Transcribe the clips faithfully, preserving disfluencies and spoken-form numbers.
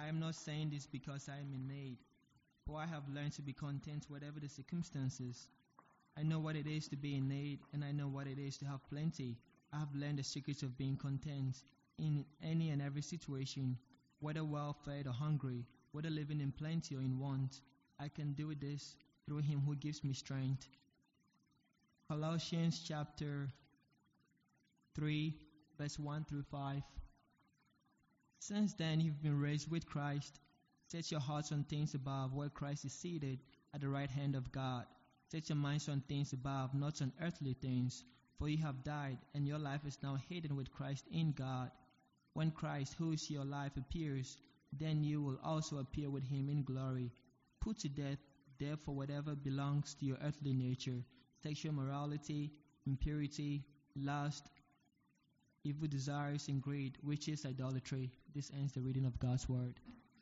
am not saying this because I am in need, for I have learned to be content whatever the circumstances. I know what it is to be in need, and I know what it is to have plenty. I have learned the secret of being content in any and every situation, whether well-fed or hungry, whether living in plenty or in want. I can do this through him who gives me strength. Colossians chapter three, verse one through five. Since then you've been raised with Christ. Set your hearts on things above, where Christ is seated at the right hand of God. Set your minds on things above, not on earthly things. For you have died, and your life is now hidden with Christ in God. When Christ, who is your life, appears, then you will also appear with him in glory. Put to death, therefore, whatever belongs to your earthly nature: sexual morality, impurity, lust, evil desires, and greed, which is idolatry. This ends the reading of God's word.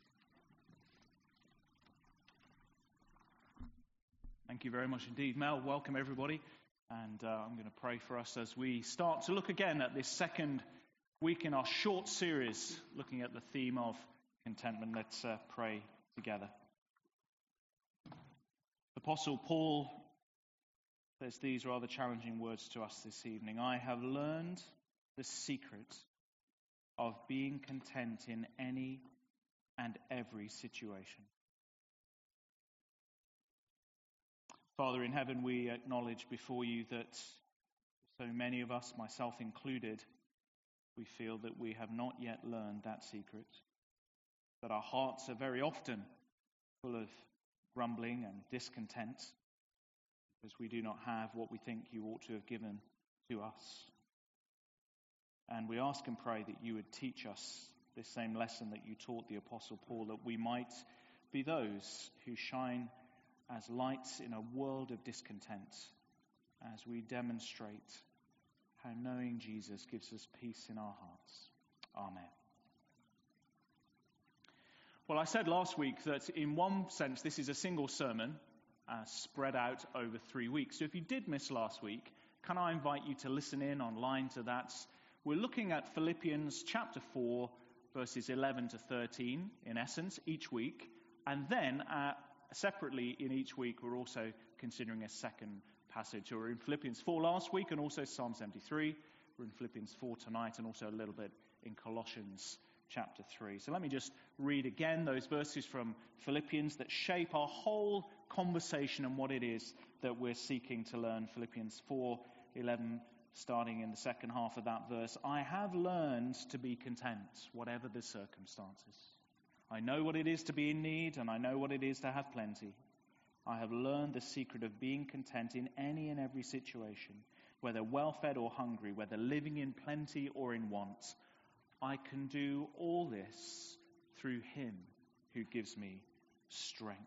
Thank you very much indeed, Mel. Welcome, everybody. And uh, I'm going to pray for us as we start to look again at this second week in our short series, looking at the theme of contentment. Let's uh, pray together. Apostle Paul says these rather challenging words to us this evening. I have learned the secret of being content in any and every situation. Father in heaven, we acknowledge before you that so many of us, myself included, we feel that we have not yet learned that secret, that our hearts are very often full of grumbling and discontent because we do not have what we think you ought to have given to us. And we ask and pray that you would teach us this same lesson that you taught the Apostle Paul, that we might be those who shine as lights in a world of discontent, as we demonstrate how knowing Jesus gives us peace in our hearts. Amen. Well, I said last week that in one sense this is a single sermon uh, spread out over three weeks. So if you did miss last week, can I invite you to listen in online to that? We're looking at Philippians chapter four, verses eleven to thirteen, in essence, each week. And then uh, separately in each week, we're also considering a second passage. So we're in Philippians four last week and also Psalm seventy-three. We're in Philippians four tonight and also a little bit in Colossians chapter three. So let me just read again those verses from Philippians that shape our whole conversation and what it is that we're seeking to learn. Philippians four eleven, starting in the second half of that verse. I have learned to be content, whatever the circumstances. I know what it is to be in need, and I know what it is to have plenty. I have learned the secret of being content in any and every situation, whether well-fed or hungry, whether living in plenty or in want. I can do all this through him who gives me strength.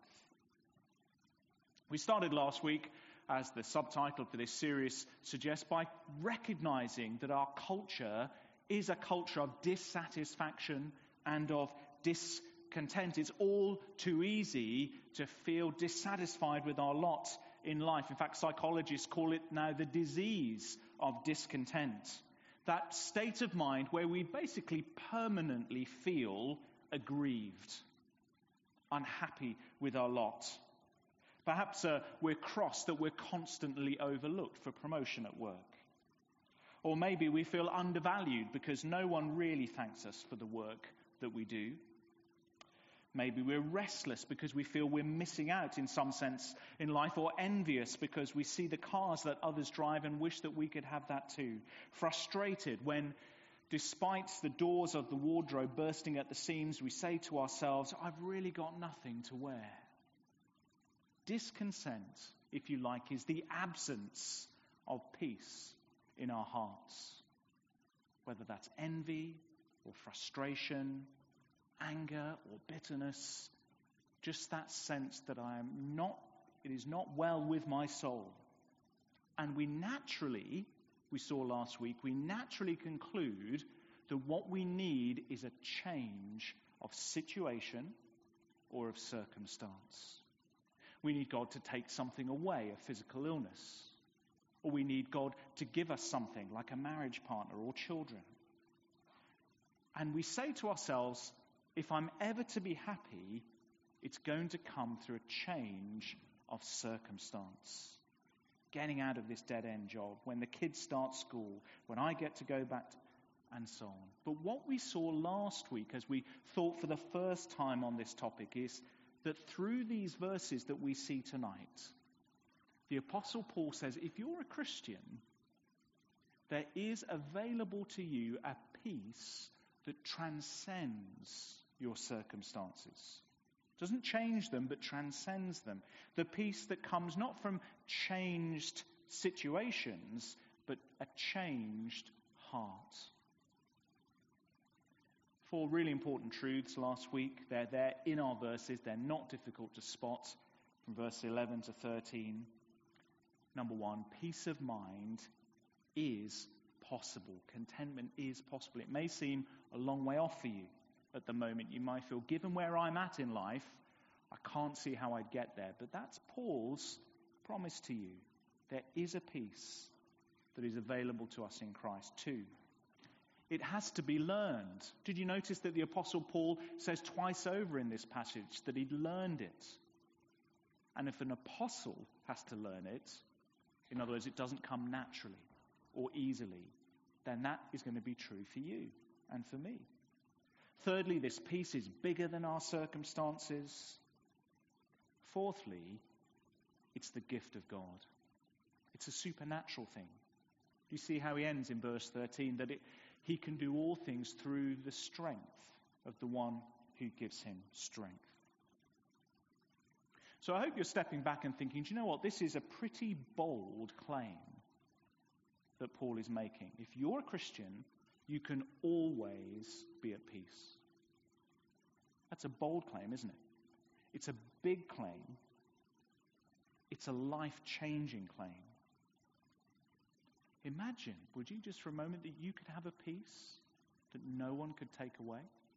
We started last week, as the subtitle for this series suggests, by recognizing that our culture is a culture of dissatisfaction and of discontent. It's all too easy to feel dissatisfied with our lot in life. In fact, psychologists call it now the disease of discontent. That state of mind where we basically permanently feel aggrieved, unhappy with our lot. Perhaps uh, we're cross that we're constantly overlooked for promotion at work. Or maybe we feel undervalued because no one really thanks us for the work that we do. Maybe we're restless because we feel we're missing out in some sense in life, or envious because we see the cars that others drive and wish that we could have that too. Frustrated when, despite the doors of the wardrobe bursting at the seams, we say to ourselves, I've really got nothing to wear. Discontent, if you like, is the absence of peace in our hearts. Whether that's envy or frustration, anger or bitterness, just that sense that I am not, it is not well with my soul. And we naturally, we saw last week, we naturally conclude that what we need is a change of situation or of circumstance. We need God to take something away, a physical illness. Or we need God to give us something like a marriage partner or children. And we say to ourselves, if I'm ever to be happy, it's going to come through a change of circumstance. Getting out of this dead-end job, when the kids start school, when I get to go back to, and so on. But what we saw last week as we thought for the first time on this topic is that through these verses that we see tonight, the Apostle Paul says, if you're a Christian, there is available to you a peace that transcends your circumstances. Doesn't change them, but transcends them. The peace that comes not from changed situations, but a changed heart. Four really important truths last week. They're there in our verses. They're not difficult to spot from verse eleven to thirteen. Number one, peace of mind is possible. Contentment is possible. It may seem a long way off for you at the moment. You might feel, given where I'm at in life, I can't see how I'd get there. But that's Paul's promise to you. There is a peace that is available to us in Christ. Two, it has to be learned. Did you notice that the Apostle Paul says twice over in this passage that he'd learned it? And if an apostle has to learn it, in other words, it doesn't come naturally or easily, then that is going to be true for you and for me. Thirdly, this peace is bigger than our circumstances. Fourthly, it's the gift of God. It's a supernatural thing. Do you see how he ends in verse thirteen? That it, he can do all things through the strength of the one who gives him strength. So I hope you're stepping back and thinking, do you know what? This is a pretty bold claim that Paul is making. If you're a Christian, you can always be at peace. That's a bold claim, isn't it? It's a big claim. It's a life-changing claim. Imagine, would you, just for a moment, that you could have a peace that no one could take away?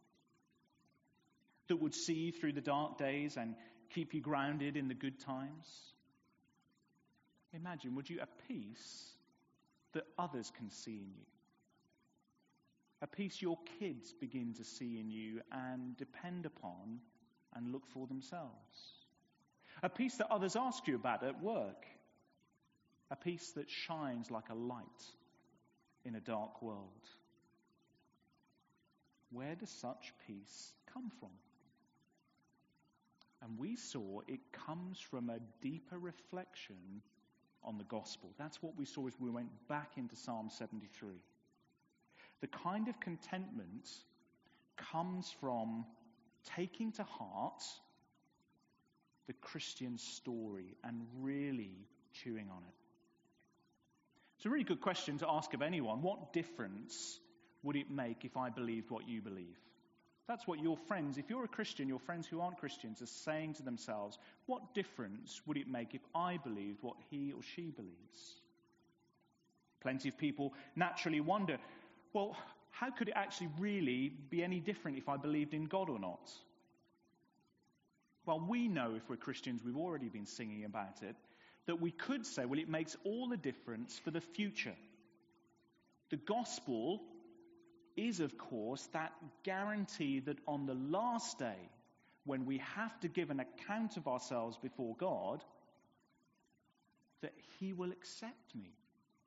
That would see you through the dark days and keep you grounded in the good times? Imagine, would you, a peace that others can see in you? A peace your kids begin to see in you and depend upon and look for themselves. A peace that others ask you about at work. A peace that shines like a light in a dark world. Where does such peace come from? And we saw it comes from a deeper reflection on the gospel. That's what we saw as we went back into Psalm seventy-three. The kind of contentment comes from taking to heart the Christian story and really chewing on it. It's a really good question to ask of anyone. What difference would it make if I believed what you believe? That's what your friends, if you're a Christian, your friends who aren't Christians are saying to themselves, what difference would it make if I believed what he or she believes? Plenty of people naturally wonder, well, how could it actually really be any different if I believed in God or not? Well, we know if we're Christians, we've already been singing about it, that we could say, well, it makes all the difference for the future. The gospel is, of course, that guarantee that on the last day, when we have to give an account of ourselves before God, that he will accept me.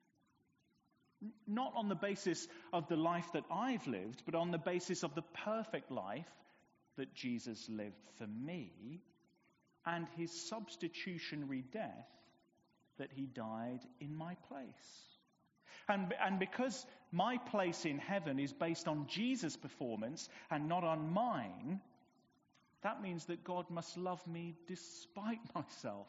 Not on the basis of the life that I've lived, but on the basis of the perfect life that Jesus lived for me and his substitutionary death that he died in my place. And, and because my place in heaven is based on Jesus' performance and not on mine, that means that God must love me despite myself.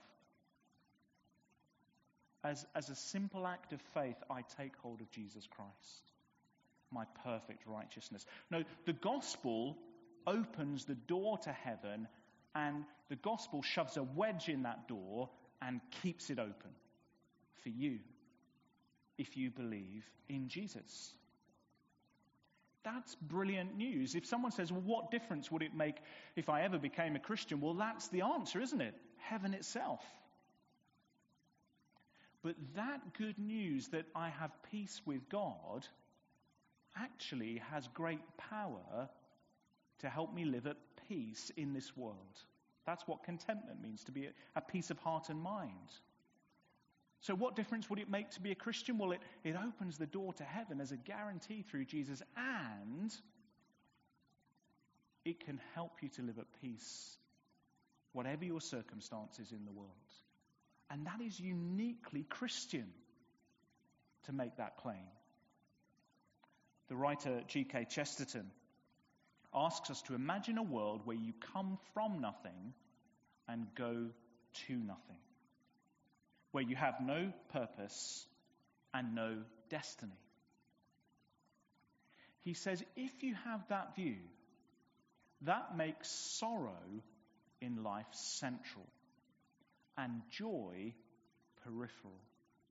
As, as a simple act of faith, I take hold of Jesus Christ, my perfect righteousness. No, the gospel opens the door to heaven, and the gospel shoves a wedge in that door and keeps it open for you if you believe in Jesus. That's brilliant news. If someone says, well, what difference would it make if I ever became a Christian? Well, that's the answer, isn't it? Heaven itself. But that good news that I have peace with God actually has great power to help me live at peace in this world. That's what contentment means, to be at peace of heart and mind. So what difference would it make to be a Christian? Well, it, it opens the door to heaven as a guarantee through Jesus, and it can help you to live at peace, whatever your circumstances in the world. And that is uniquely Christian to make that claim. The writer G K Chesterton asks us to imagine a world where you come from nothing and go to nothing, where you have no purpose and no destiny. He says, if you have that view, that makes sorrow in life central and joy peripheral.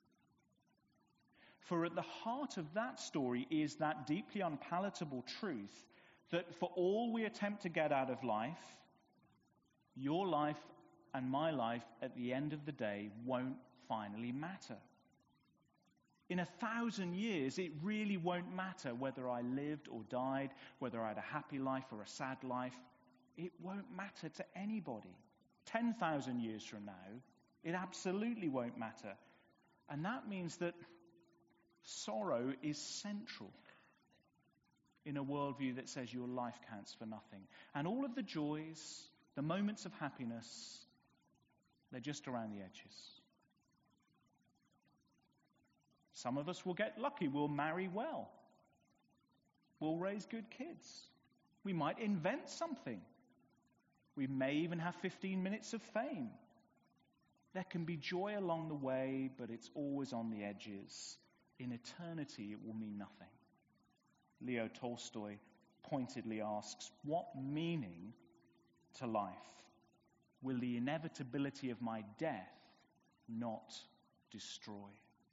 For at the heart of that story is that deeply unpalatable truth that for all we attempt to get out of life, your life and my life at the end of the day won't finally matter. In a thousand years, it really won't matter whether I lived or died, whether I had a happy life or a sad life. It won't matter to anybody. Ten thousand years from now, it absolutely won't matter. And that means that sorrow is central in a worldview that says your life counts for nothing. And all of the joys, the moments of happiness, they're just around the edges. Some of us will get lucky. We'll marry well. We'll raise good kids. We might invent something. We may even have fifteen minutes of fame. There can be joy along the way, but it's always on the edges. In eternity, it will mean nothing. Leo Tolstoy pointedly asks, what meaning to life will the inevitability of my death not destroy?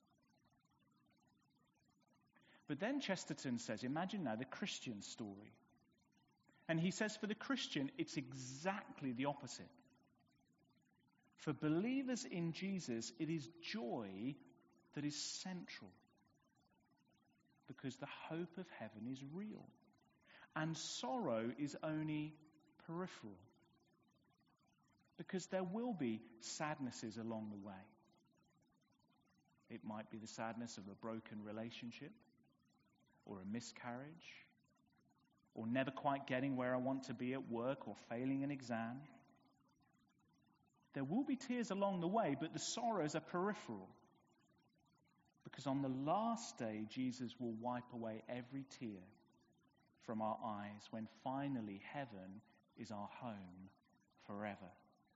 But then Chesterton says, imagine now the Christian story. And he says for the Christian, it's exactly the opposite. For believers in Jesus, it is joy that is central. Because the hope of heaven is real. And sorrow is only peripheral. Because there will be sadnesses along the way. It might be the sadness of a broken relationship, or a miscarriage, or never quite getting where I want to be at work, or failing an exam. There will be tears along the way, but the sorrows are peripheral. Because on the last day, Jesus will wipe away every tear from our eyes when finally heaven is our home forever.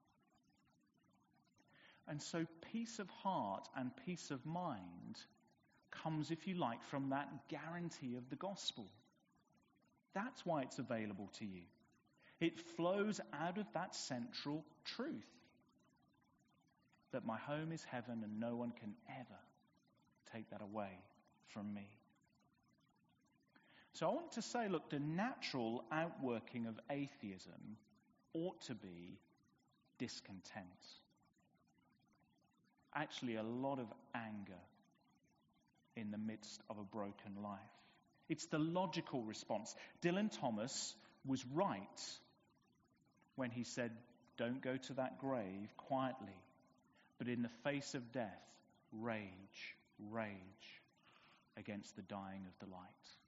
And so peace of heart and peace of mind comes, if you like, from that guarantee of the gospel. That's why it's available to you. It flows out of that central truth that my home is heaven and no one can ever take that away from me. So I want to say, look, the natural outworking of atheism ought to be discontent. Actually, a lot of anger in the midst of a broken life. It's the logical response. Dylan Thomas was right when he said, don't go to that grave quietly, but in the face of death, rage, rage against the dying of the light.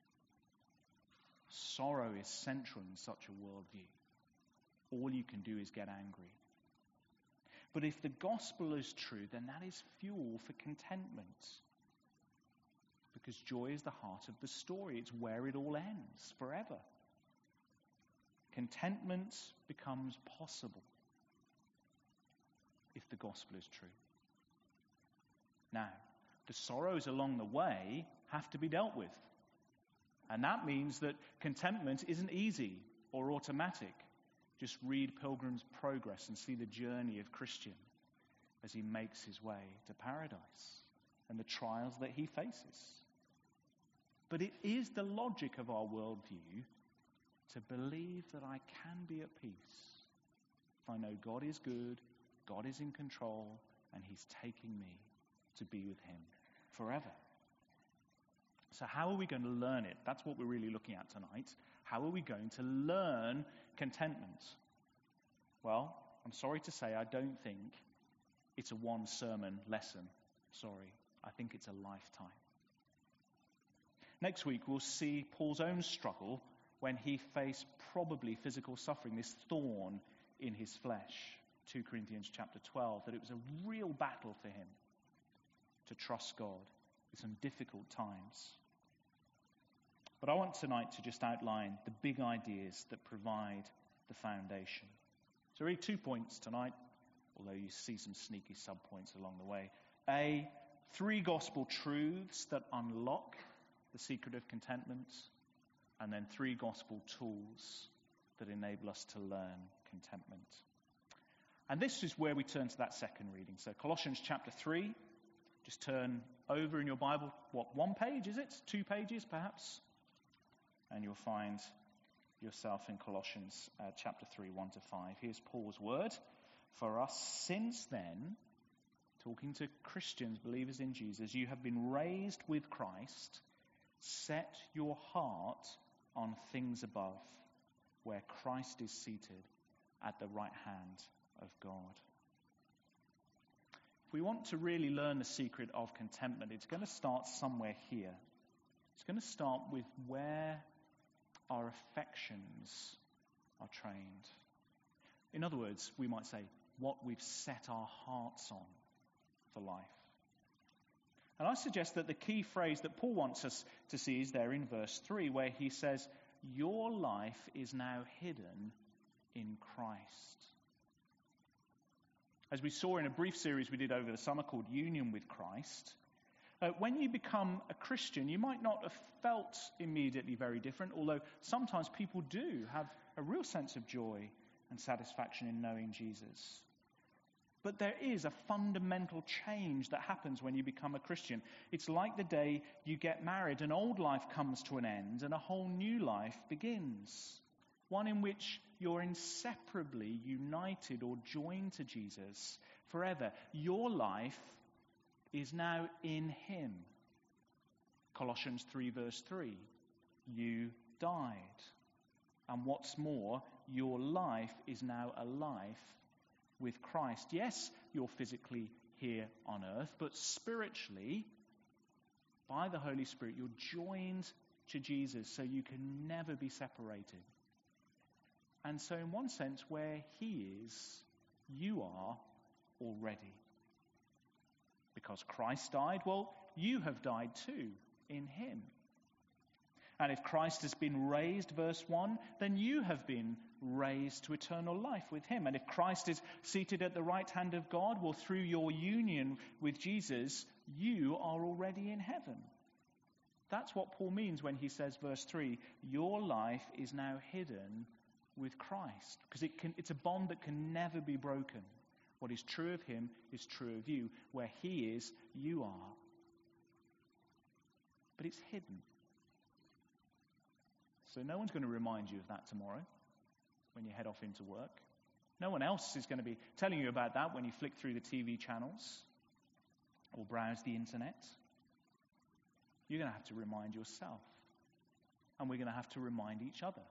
Sorrow is central in such a worldview. All you can do is get angry. But if the gospel is true, then that is fuel for contentment. Because joy is the heart of the story. It's where it all ends forever. Contentment becomes possible if the gospel is true. Now, the sorrows along the way have to be dealt with. And that means that contentment isn't easy or automatic. Just read Pilgrim's Progress and see the journey of Christian as he makes his way to paradise and the trials that he faces. But it is the logic of our worldview to believe that I can be at peace if I know God is good, God is in control, and he's taking me to be with him forever. So how are we going to learn it? That's what we're really looking at tonight. How are we going to learn contentment? Well, I'm sorry to say I don't think it's a one-sermon lesson. Sorry. I think it's a lifetime. Next week, we'll see Paul's own struggle when he faced probably physical suffering, this thorn in his flesh. Second Corinthians chapter twelve, that it was a real battle for him to trust God in some difficult times. But I want tonight to just outline the big ideas that provide the foundation. So really two points tonight, although you see some sneaky sub-points along the way. A, three gospel truths that unlock the secret of contentment, and then three gospel tools that enable us to learn contentment. And this is where we turn to that second reading. So Colossians chapter three, just turn over in your Bible, what, one page is it? Two pages perhaps? And you'll find yourself in Colossians uh, chapter three, one to five. Here's Paul's word. For us since then, talking to Christians, believers in Jesus, you have been raised with Christ. Set your heart on things above, where Christ is seated at the right hand of God. If we want to really learn the secret of contentment, it's going to start somewhere here. It's going to start with where our affections are trained. In other words, we might say, what we've set our hearts on for life. And I suggest that the key phrase that Paul wants us to see is there in verse three, where he says, your life is now hidden in Christ. As we saw in a brief series we did over the summer called Union with Christ, uh, when you become a Christian, you might not have felt immediately very different, although sometimes people do have a real sense of joy and satisfaction in knowing Jesus. But there is a fundamental change that happens when you become a Christian. It's like the day you get married. An old life comes to an end and a whole new life begins. One in which you're inseparably united or joined to Jesus forever. Your life is now in him. Colossians three verse three. You died. And what's more, your life is now a life with Christ. Yes, you're physically here on earth, but spiritually, by the Holy Spirit, you're joined to Jesus, so you can never be separated. And so in one sense, where he is, you are already. Because Christ died, well, you have died too in him. And if Christ has been raised, verse one, then you have been raised to eternal life with him. And if Christ is seated at the right hand of God, well, through your union with Jesus, you are already in heaven. That's what Paul means when he says, verse three, your life is now hidden with Christ. Because it can, it's a bond that can never be broken. What is true of him is true of you. Where he is, you are. But it's hidden. So no one's going to remind you of that tomorrow when you head off into work. No one else is going to be telling you about that when you flick through the T V channels or browse the internet. You're going to have to remind yourself. And we're going to have to remind each other.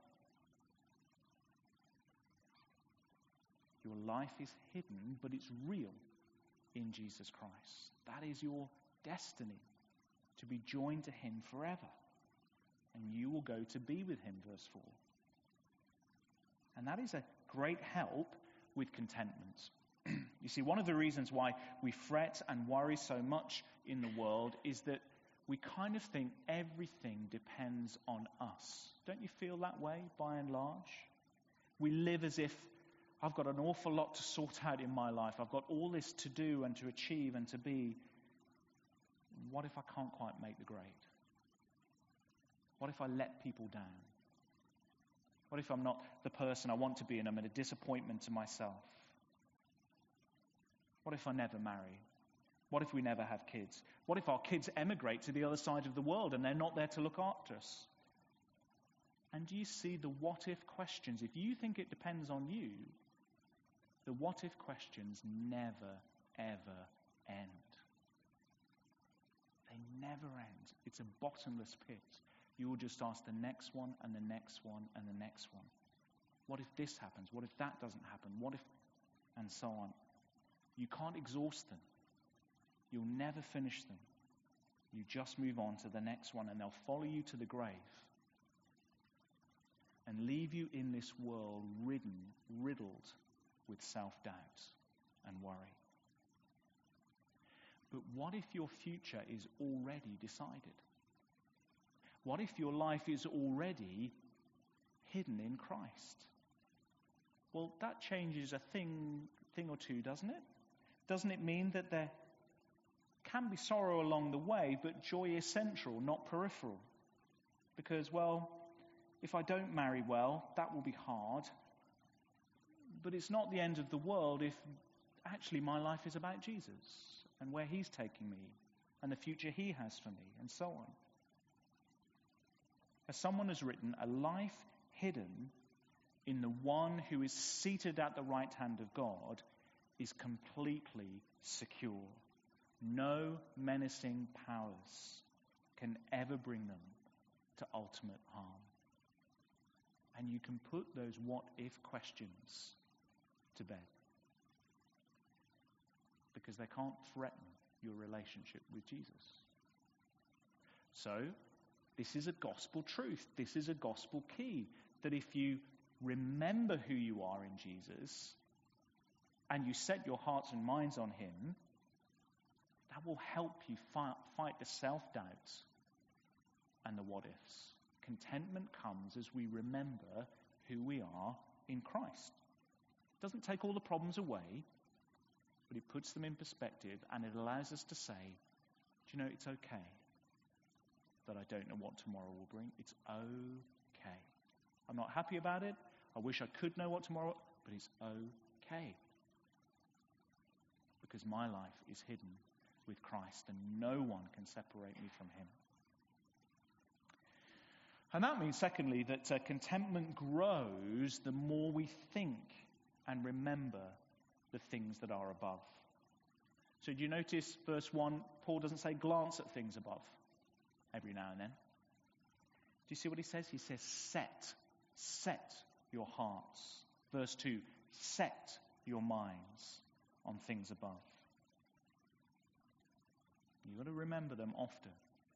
Your life is hidden, but it's real in Jesus Christ. That is your destiny, to be joined to him forever. And you will go to be with him, verse four. And that is a great help with contentment. You see, one of the reasons why we fret and worry so much in the world is that we kind of think everything depends on us. Don't you feel that way, by and large? We live as if I've got an awful lot to sort out in my life. I've got all this to do and to achieve and to be. What if I can't quite make the grade? What if I let people down? What if I'm not the person I want to be and I'm a disappointment to myself? What if I never marry? What if we never have kids? What if our kids emigrate to the other side of the world and they're not there to look after us? And do you see the what if questions? If you think it depends on you, the what if questions never, ever end. They never end. It's a bottomless pit. you will just ask the next one and the next one and the next one. What if this happens? What if that doesn't happen? What if... And so on. You can't exhaust them. You'll never finish them. You just move on to the next one, and they'll follow you to the grave and leave you in this world ridden, riddled with self-doubt and worry. But what if your future is already decided? What if your life is already hidden in Christ? Well, that changes a thing, thing or two, doesn't it? Doesn't it mean that there can be sorrow along the way, but joy is central, not peripheral? Because, well, if I don't marry well, that will be hard. But it's not the end of the world if actually my life is about Jesus and where he's taking me and the future he has for me, and so on. As someone has written, a life hidden in the one who is seated at the right hand of God is completely secure. No menacing powers can ever bring them to ultimate harm. And you can put those what-if questions to bed, because they can't threaten your relationship with Jesus. So, this is a gospel truth. This is a gospel key, that if you remember who you are in Jesus and you set your hearts and minds on him, that will help you fight, fight the self-doubt and the what-ifs. Contentment comes as we remember who we are in Christ. It doesn't take all the problems away, but it puts them in perspective, and it allows us to say, do you know, it's okay that I don't know what tomorrow will bring. It's okay. I'm not happy about it. I wish I could know what tomorrow, but it's okay. Because my life is hidden with Christ, and no one can separate me from him. And that means, secondly, that uh, contentment grows the more we think and remember the things that are above. So do you notice verse one, Paul doesn't say glance at things above every now and then. Do you see what he says? He says set, set your hearts. Verse two, set your minds on things above. You've got to remember them often.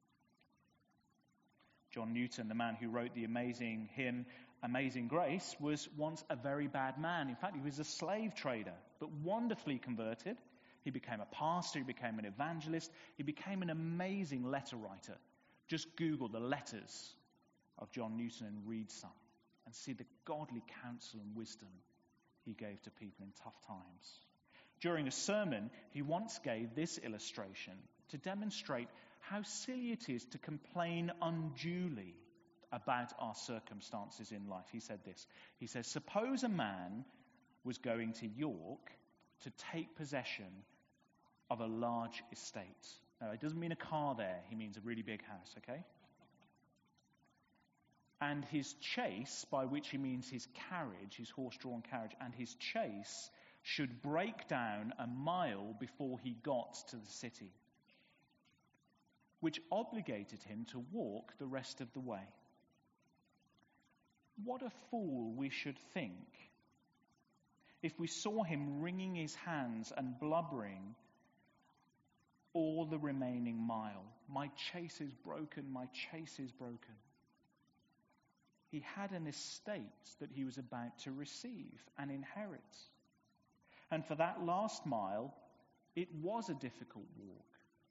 John Newton, the man who wrote the amazing hymn, Amazing Grace, was once a very bad man. In fact, he was a slave trader, but wonderfully converted. He became a pastor, he became an evangelist, he became an amazing letter writer. Just Google the letters of John Newton and read some, and see the godly counsel and wisdom he gave to people in tough times. During a sermon, he once gave this illustration to demonstrate how silly it is to complain unduly about our circumstances in life. He said this. He says, suppose a man was going to York to take possession of a large estate. Now, it doesn't mean a car there. He means a really big house, okay? And his chaise, by which he means his carriage, his horse-drawn carriage, and his chaise should break down a mile before he got to the city, which obligated him to walk the rest of the way. What a fool we should think if we saw him wringing his hands and blubbering all the remaining mile. My chaise is broken, my chaise is broken. He had an estate that he was about to receive and inherit. And for that last mile, it was a difficult walk.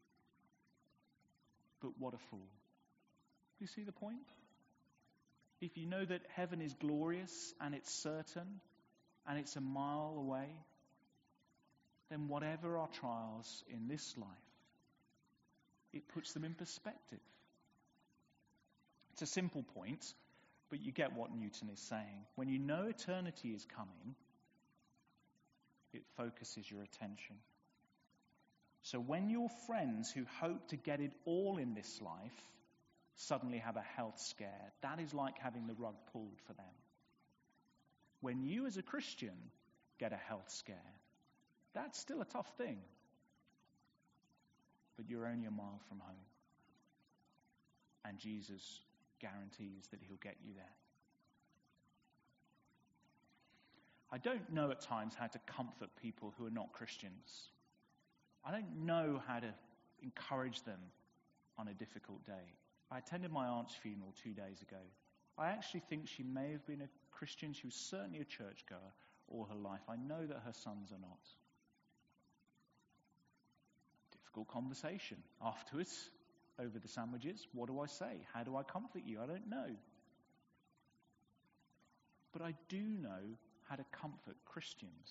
But what a fool. Do you see the point? If you know that heaven is glorious and it's certain and it's a mile away, then whatever our trials in this life, it puts them in perspective. It's a simple point, but you get what Newton is saying. When you know eternity is coming, it focuses your attention. So when your friends who hope to get it all in this life suddenly have a health scare, that is like having the rug pulled for them. When you as a Christian get a health scare, that's still a tough thing. But you're only a mile from home. And Jesus guarantees that he'll get you there. I don't know at times how to comfort people who are not Christians. I don't know how to encourage them on a difficult day. I attended my aunt's funeral two days ago. I actually think she may have been a Christian. She was certainly a churchgoer all her life. I know that her sons are not. Difficult conversation afterwards over the sandwiches. What do I say? How do I comfort you? I don't know. But I do know how to comfort Christians.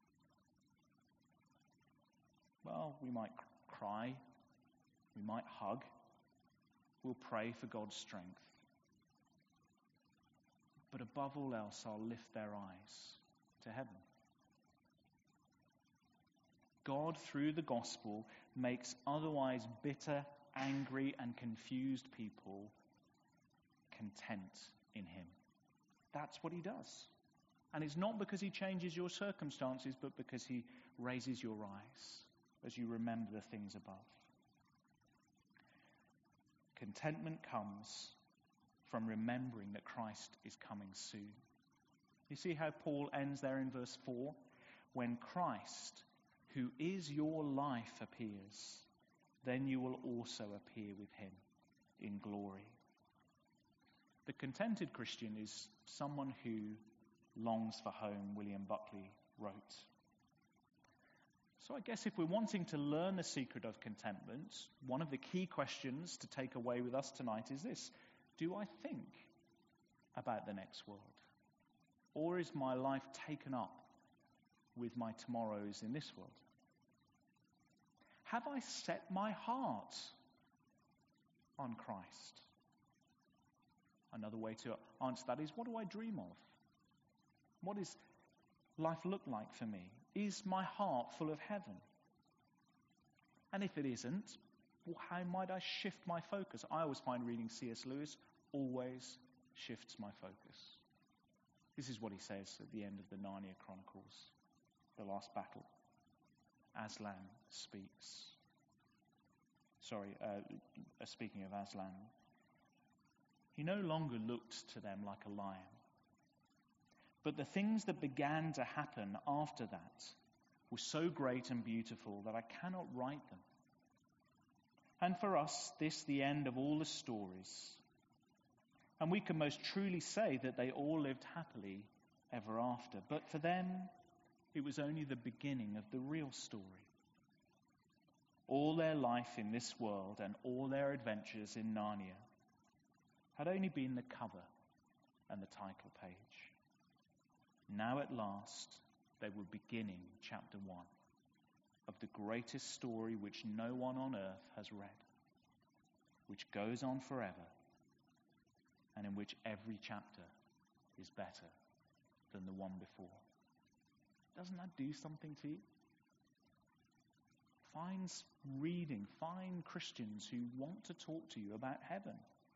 Well, we might cry, we might hug, we'll pray for God's strength. But above all else, I'll lift their eyes to heaven. God, through the gospel, makes otherwise bitter, angry, and confused people content in him. That's what he does. And it's not because he changes your circumstances, but because he raises your eyes as you remember the things above. Contentment comes from remembering that Christ is coming soon. You see how Paul ends there in verse four? When Christ, who is your life, appears, then you will also appear with him in glory. The contented Christian is someone who longs for home, William Buckley wrote. So I guess if we're wanting to learn the secret of contentment, one of the key questions to take away with us tonight is this: do I think about the next world? Or is my life taken up with my tomorrows in this world? Have I set my heart on Christ? Another way to answer that is, what do I dream of? What does life look like for me? Is my heart full of heaven? And if it isn't, well, how might I shift my focus? I always find reading C S Lewis always shifts my focus. This is what he says at the end of the Narnia Chronicles, the last battle. Aslan speaks. Sorry, uh, speaking of Aslan, he no longer looked to them like a lion. But the things that began to happen after that were so great and beautiful that I cannot write them. And for us, this the end of all the stories. And we can most truly say that they all lived happily ever after. But for them, it was only the beginning of the real story. All their life in this world and all their adventures in Narnia had only been the cover and the title page. Now at last, they were beginning chapter one of the greatest story which no one on earth has read, which goes on forever, and in which every chapter is better than the one before. Doesn't that do something to you? Find reading, find Christians who want to talk to you about heaven,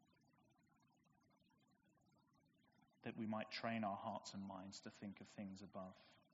that we might train our hearts and minds to think of things above.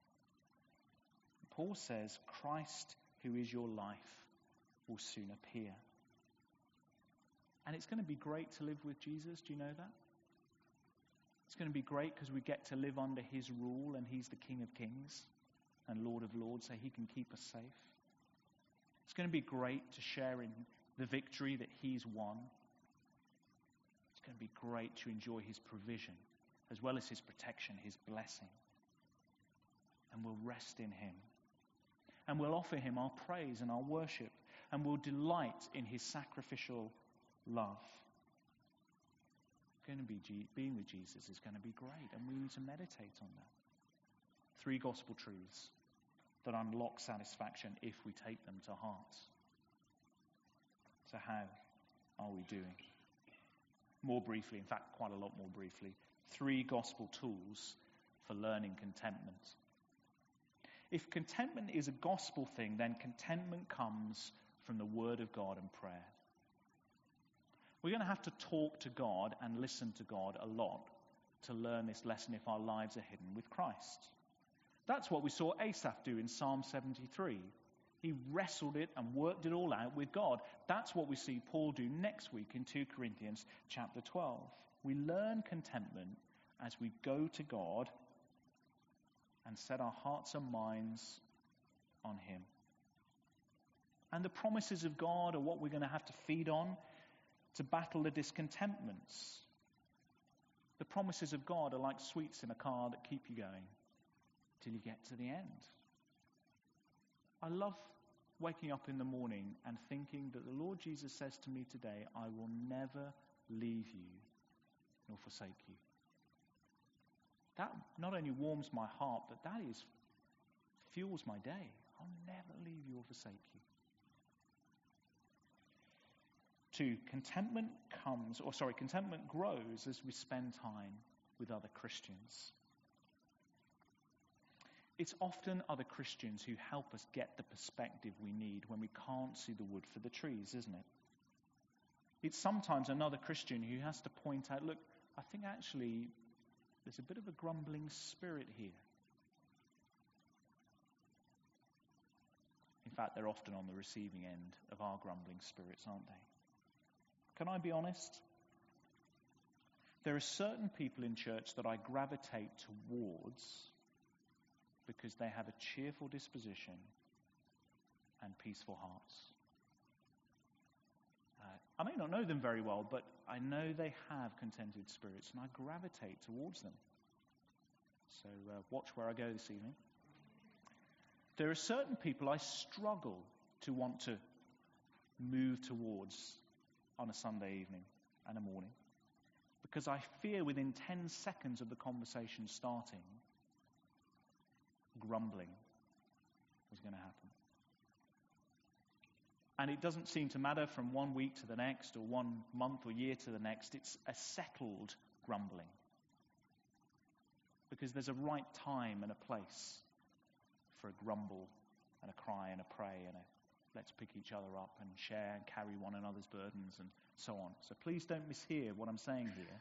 Paul says, Christ, who is your life, will soon appear. And it's going to be great to live with Jesus. Do you know that? It's going to be great because we get to live under his rule, and he's the King of Kings and Lord of Lords, so he can keep us safe. It's going to be great to share in the victory that he's won. It's going to be great to enjoy his provision, as well as his protection, his blessing. And we'll rest in him. And we'll offer him our praise and our worship. And we'll delight in his sacrificial love. Going to be being with Jesus is going to be great, and we need to meditate on that. Three gospel truths that unlock satisfaction if we take them to heart. So how are we doing? More briefly, in fact, quite a lot more briefly, three gospel tools for learning contentment. If contentment is a gospel thing, then contentment comes from the Word of God and prayer. We're going to have to talk to God and listen to God a lot to learn this lesson if our lives are hidden with Christ. That's what we saw Asaph do in Psalm seventy-three. He wrestled it and worked it all out with God. That's what we see Paul do next week in two Corinthians chapter twelve. We learn contentment as we go to God and set our hearts and minds on him. And the promises of God are what we're going to have to feed on to battle the discontentments. The promises of God are like sweets in a car that keep you going till you get to the end. I love waking up in the morning and thinking that the Lord Jesus says to me today, I will never leave you nor forsake you. That not only warms my heart, but that is fuels my day. I'll never leave you or forsake you. Two, contentment comes, or sorry, contentment grows as we spend time with other Christians. It's often other Christians who help us get the perspective we need when we can't see the wood for the trees, isn't it? It's sometimes another Christian who has to point out, look, I think actually there's a bit of a grumbling spirit here. In fact, they're often on the receiving end of our grumbling spirits, aren't they? Can I be honest? There are certain people in church that I gravitate towards because they have a cheerful disposition and peaceful hearts. Uh, I may not know them very well, but I know they have contented spirits, and I gravitate towards them. So uh, watch where I go this evening. There are certain people I struggle to want to move towards on a Sunday evening and a morning, because I fear within ten seconds of the conversation starting, grumbling is going to happen. And it doesn't seem to matter from one week to the next, or one month or year to the next. It's a settled grumbling, because there's a right time and a place for a grumble and a cry and a pray and a let's pick each other up and share and carry one another's burdens and so on. So please don't mishear what I'm saying here.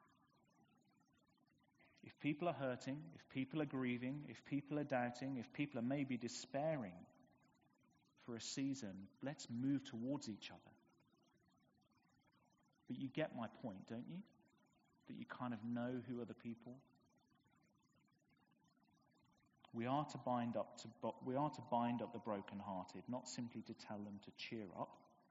If people are hurting, if people are grieving, if people are doubting, if people are maybe despairing for a season, let's move towards each other. But you get my point, don't you? That you kind of know who are the people. We are to bind up to we are to bind up the brokenhearted, not simply to tell them to cheer up.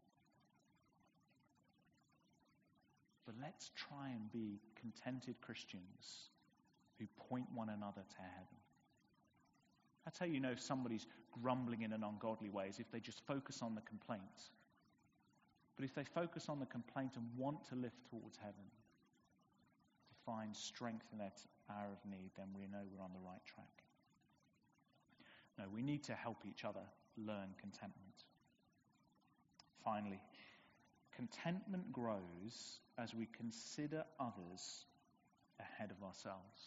But let's try and be contented Christians who point one another to heaven. That's how you know if somebody's grumbling in an ungodly way, is if they just focus on the complaint. But if they focus on the complaint and want to lift towards heaven, to find strength in that hour of need, then we know we're on the right track. No, we need to help each other learn contentment. Finally, contentment grows as we consider others ahead of ourselves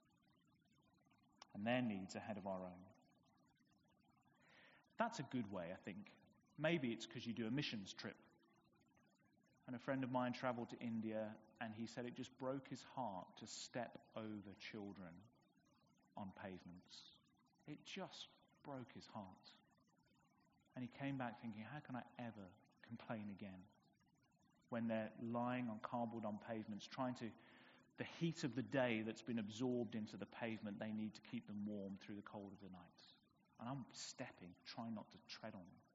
and their needs ahead of our own. That's a good way, I think. Maybe it's because you do a missions trip. And a friend of mine traveled to India, and he said it just broke his heart to step over children on pavements. It just broke his heart. And he came back thinking, how can I ever complain again? When they're lying on cardboard on pavements, trying to, the heat of the day that's been absorbed into the pavement, they need to keep them warm through the cold of the night. And I'm stepping, trying not to tread on them.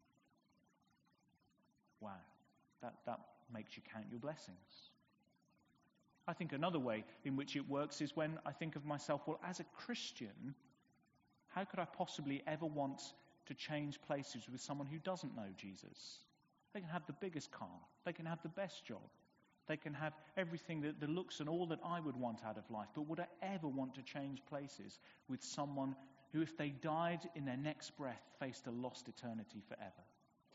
Wow, that, that makes you count your blessings. I think another way in which it works is when I think of myself, well, as a Christian, how could I possibly ever want to change places with someone who doesn't know Jesus? They can have the biggest car. They can have the best job. They can have everything, that the looks and all that I would want out of life. But would I ever want to change places with someone who, if they died in their next breath, faced a lost eternity forever?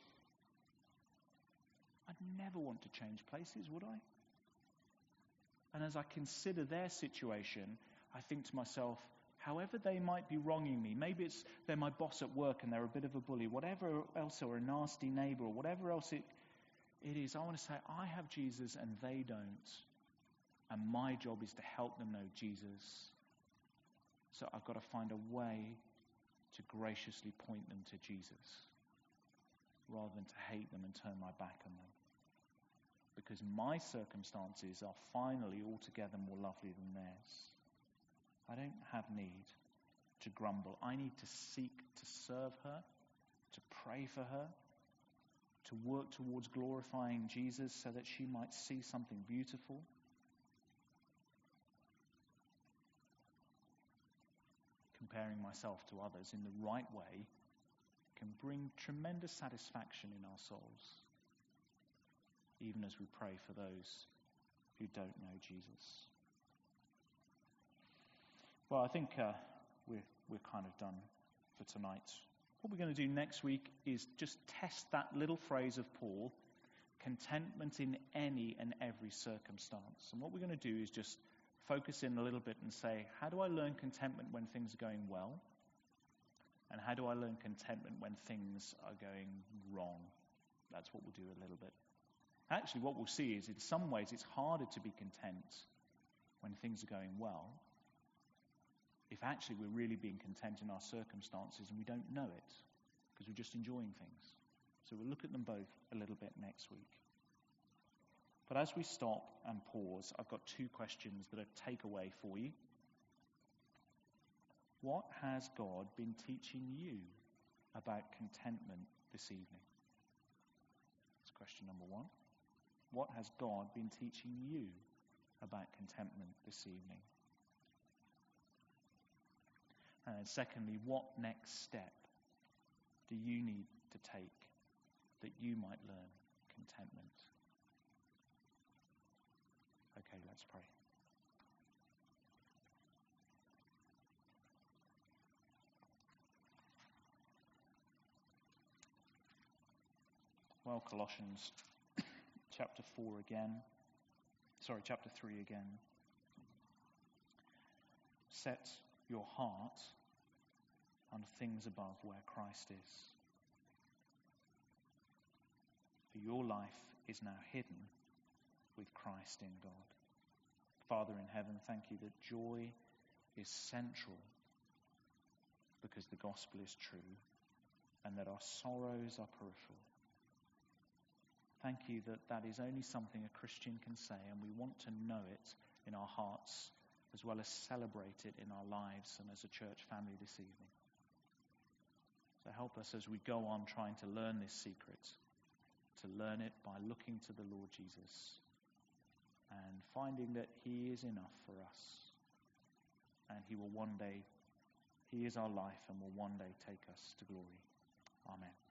I'd never want to change places, would I? And as I consider their situation, I think to myself, however they might be wronging me, maybe it's they're my boss at work and they're a bit of a bully, whatever else, or a nasty neighbor, or whatever else it, it is, I want to say, I have Jesus and they don't. And my job is to help them know Jesus. So I've got to find a way to graciously point them to Jesus, rather than to hate them and turn my back on them. because my circumstances are finally altogether more lovely than theirs. I don't have need to grumble. I need to seek to serve her, to pray for her, to work towards glorifying Jesus so that she might see something beautiful. Comparing myself to others in the right way can bring tremendous satisfaction in our souls, even as we pray for those who don't know Jesus. Well, I think uh, we're, we're kind of done for tonight. What we're going to do next week is just test that little phrase of Paul, contentment in any and every circumstance. And what we're going to do is just focus in a little bit and say, how do I learn contentment when things are going well? And how do I learn contentment when things are going wrong? That's what we'll do a little bit. Actually, what we'll see is in some ways it's harder to be content when things are going well if actually we're really being content in our circumstances and we don't know it because we're just enjoying things. So we'll look at them both a little bit next week. But as we stop and pause, I've got two questions that are takeaway for you. What has God been teaching you about contentment this evening? That's question number one. What has God been teaching you about contentment this evening? And secondly, what next step do you need to take that you might learn contentment? Okay, let's pray. Well, Colossians chapter four again. Sorry, chapter three again. Set your heart on things above where Christ is. For your life is now hidden with Christ in God. Father in heaven, thank you that joy is central because the gospel is true and that our sorrows are peripheral. Thank you that that is only something a Christian can say, and we want to know it in our hearts as well as celebrate it in our lives and as a church family this evening. So help us as we go on trying to learn this secret, to learn it by looking to the Lord Jesus and finding that he is enough for us, and he will one day, he is our life and will one day take us to glory. Amen.